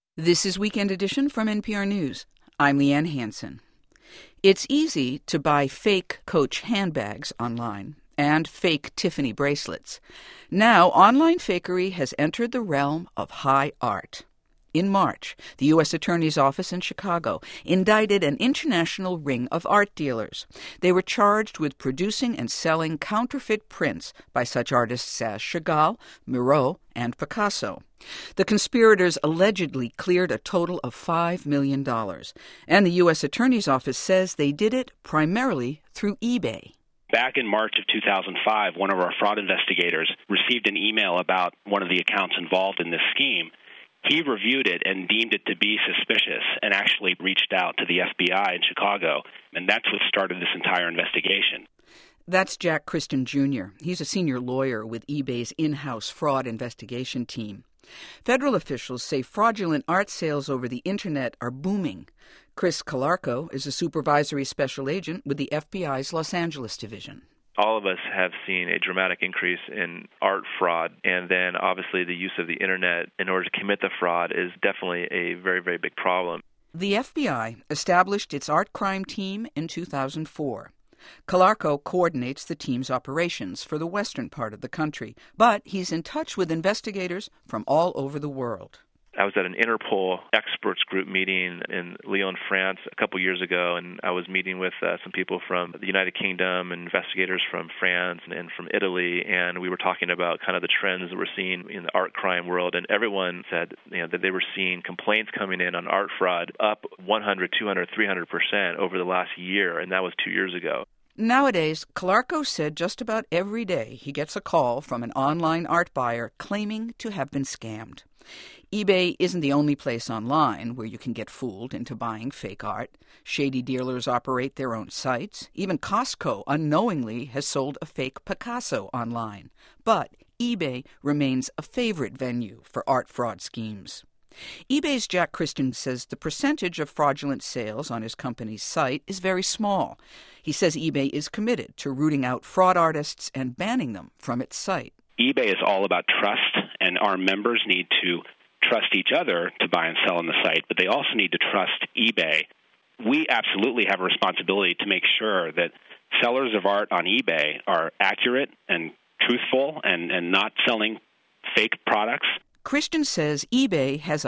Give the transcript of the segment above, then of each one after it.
This is Weekend Edition from NPR News. I'm Leanne Hansen. It's easy to buy fake Coach handbags online and fake Tiffany bracelets. Now, online fakery has entered the realm of high art. In March, the U.S. Attorney's Office in Chicago indicted an international ring of art dealers. They were charged with producing and selling counterfeit prints by such artists as Chagall, Miro, and Picasso. The conspirators allegedly cleared a total of $5 million, and the U.S. Attorney's Office says they did it primarily through eBay. Back in March of 2005, one of our fraud investigators received an email about one of the accounts involved in this scheme. He reviewed it and deemed it to be suspicious and actually reached out to the FBI in Chicago, and that's what started this entire investigation. That's Jack Christen Jr. He's a senior lawyer with eBay's in-house fraud investigation team. Federal officials say fraudulent art sales over the Internet are booming. Chris Calarco is a supervisory special agent with the FBI's Los Angeles division. All of us have seen a dramatic increase in art fraud, and then obviously the use of the Internet in order to commit the fraud is definitely a very, very big problem. The FBI established its art crime team in 2004. Calarco coordinates the team's operations for the western part of the country, but he's in touch with investigators from all over the world. I was at an Interpol experts group meeting in Lyon, France, a couple years ago, and I was meeting with some people from the United Kingdom, investigators from France and from Italy, and we were talking about kind of the trends that we're seeing in the art crime world, and everyone said that they were seeing complaints coming in on art fraud up 100, 200, 300% over the last year, and that was 2 years ago. Nowadays, Calarco said just about every day he gets a call from an online art buyer claiming to have been scammed. eBay isn't the only place online where you can get fooled into buying fake art. Shady dealers operate their own sites. Even Costco unknowingly has sold a fake Picasso online. But eBay remains a favorite venue for art fraud schemes. eBay's Jack Christen says the percentage of fraudulent sales on his company's site is very small. He says eBay is committed to rooting out fraud artists and banning them from its site. eBay is all about trust, and our members need to trust each other to buy and sell on the site, but they also need to trust eBay. We absolutely have a responsibility to make sure that sellers of art on eBay are accurate and truthful and not selling fake products. Christen says eBay has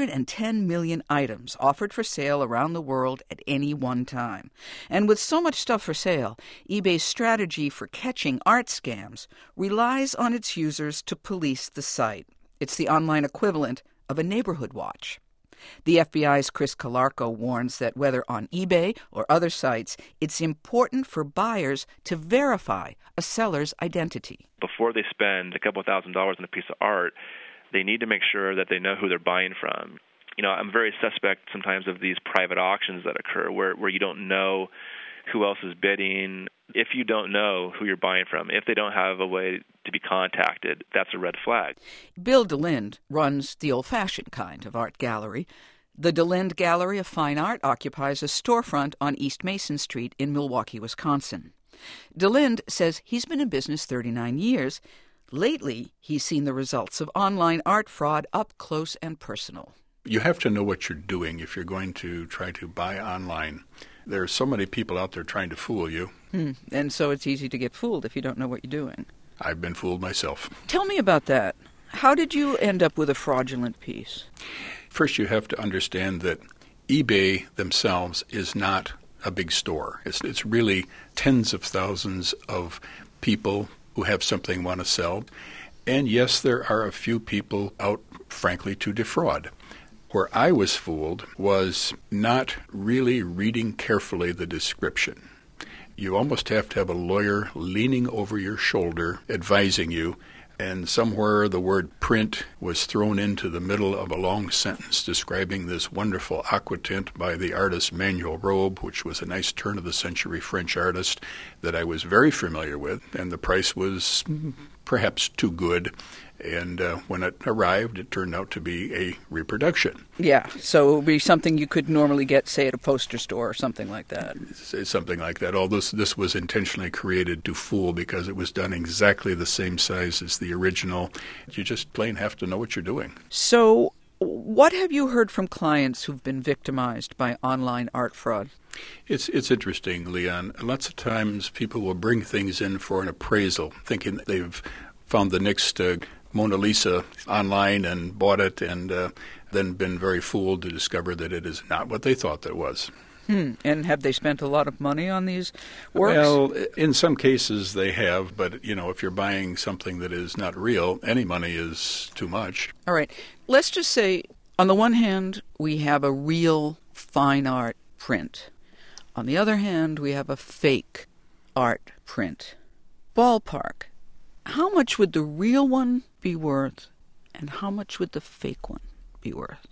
110 million items offered for sale around the world at any one time. And with so much stuff for sale, eBay's strategy for catching art scams relies on its users to police the site. It's the online equivalent of a neighborhood watch. The FBI's Chris Calarco warns that whether on eBay or other sites, it's important for buyers to verify a seller's identity. Before they spend a couple $1,000s on a piece of art, they need to make sure that they know who they're buying from. I'm very suspect sometimes of these private auctions that occur where you don't know who else is bidding. If you don't know who you're buying from, if they don't have a way to be contacted, that's a red flag. Bill DeLinde runs the old-fashioned kind of art gallery. The DeLinde Gallery of Fine Art occupies a storefront on East Mason Street in Milwaukee, Wisconsin. DeLinde says he's been in business 39 years. Lately, he's seen the results of online art fraud up close and personal. You have to know what you're doing if you're going to try to buy online. There are so many people out there trying to fool you. And so it's easy to get fooled if you don't know what you're doing. I've been fooled myself. Tell me about that. How did you end up with a fraudulent piece? First, you have to understand that eBay themselves is not a big store. It's really tens of thousands of people who have something want to sell. And yes, there are a few people out, frankly, to defraud. Where I was fooled was not really reading carefully the description. You almost have to have a lawyer leaning over your shoulder advising you, and somewhere the word print was thrown into the middle of a long sentence describing this wonderful aquatint by the artist Manuel Robe, which was a nice turn-of-the-century French artist that I was very familiar with, and the price was perhaps too good. And when it arrived, it turned out to be a reproduction. Yeah, so it would be something you could normally get, say, at a poster store or something like that. Something like that. Although this was intentionally created to fool because it was done exactly the same size as the original. You just plain have to know what you're doing. So What have you heard from clients who've been victimized by online art fraud? It's interesting, Leon. Lots of times people will bring things in for an appraisal, thinking they've found the next Mona Lisa online and bought it, and then been very fooled to discover that it is not what they thought that it was. And have they spent a lot of money on these works? Well, in some cases they have, but, if you're buying something that is not real, any money is too much. All right. Let's just say, on the one hand, we have a real fine art print. On the other hand, we have a fake art print. Ballpark. How much would the real one be worth, and how much would the fake one be worth?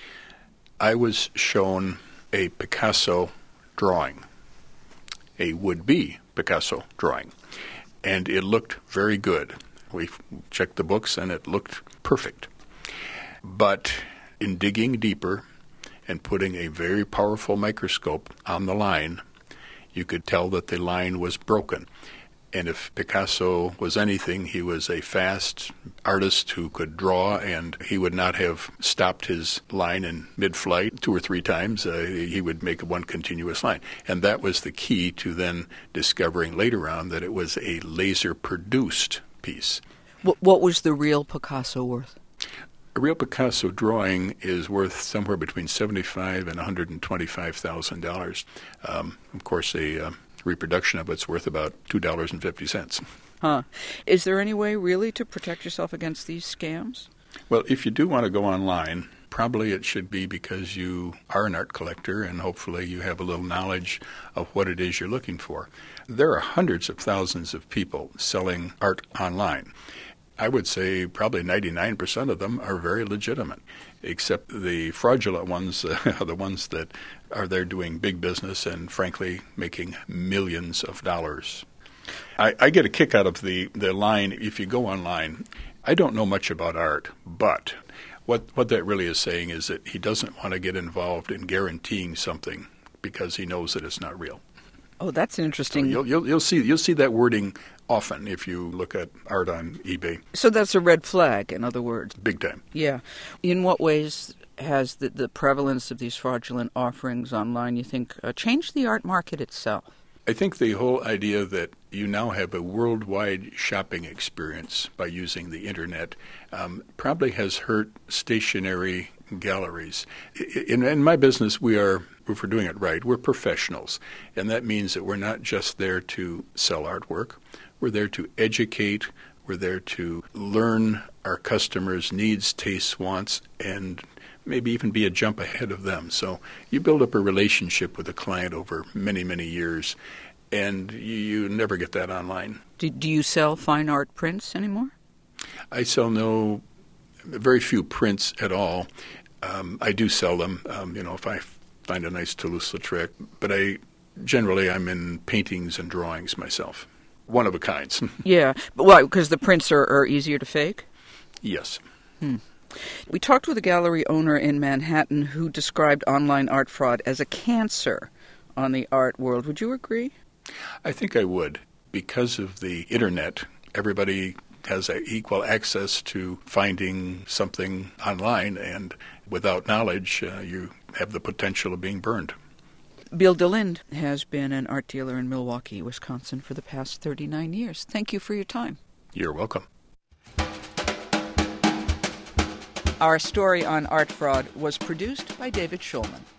I was shown a Picasso drawing, a would-be Picasso drawing, and it looked very good. We checked the books, and it looked perfect. But in digging deeper and putting a very powerful microscope on the line, you could tell that the line was broken. And if Picasso was anything, he was a fast artist who could draw, and he would not have stopped his line in mid-flight 2 or 3 times. He would make one continuous line. And that was the key to then discovering later on that it was a laser-produced piece. What was the real Picasso worth? A real Picasso drawing is worth somewhere between $75,000 and $125,000. Of course, a reproduction of it's worth about $2.50. Huh. Is there any way really to protect yourself against these scams? Well, if you do want to go online, probably it should be because you are an art collector and hopefully you have a little knowledge of what it is you're looking for. There are hundreds of thousands of people selling art online. I would say probably 99% of them are very legitimate, except the fraudulent ones are the ones that are there doing big business and, frankly, making millions of dollars. I get a kick out of the line, if you go online. I don't know much about art, but what that really is saying is that he doesn't want to get involved in guaranteeing something because he knows that it's not real. Oh, that's interesting. So you'll see that wording often if you look at art on eBay. So that's a red flag, in other words. Big time. Yeah. In what ways has the prevalence of these fraudulent offerings online, you think, changed the art market itself? I think the whole idea that you now have a worldwide shopping experience by using the Internet probably has hurt stationary galleries. In my business, if we're doing it right, we're professionals. And that means that we're not just there to sell artwork. We're there to educate. We're there to learn our customers' needs, tastes, wants, and maybe even be a jump ahead of them. So you build up a relationship with a client over many, many years, and you never get that online. Do you sell fine art prints anymore? I sell very few prints at all. I do sell them, if I find a nice Toulouse-Lautrec, but I'm in paintings and drawings myself. One of a kinds. Yeah. But why? Because the prints are easier to fake? Yes. We talked with a gallery owner in Manhattan who described online art fraud as a cancer on the art world. Would you agree? I think I would. Because of the Internet, everybody has equal access to finding something online, and without knowledge, you have the potential of being burned. Bill DeLinde has been an art dealer in Milwaukee, Wisconsin for the past 39 years. Thank you for your time. You're welcome. Our story on art fraud was produced by David Schulman.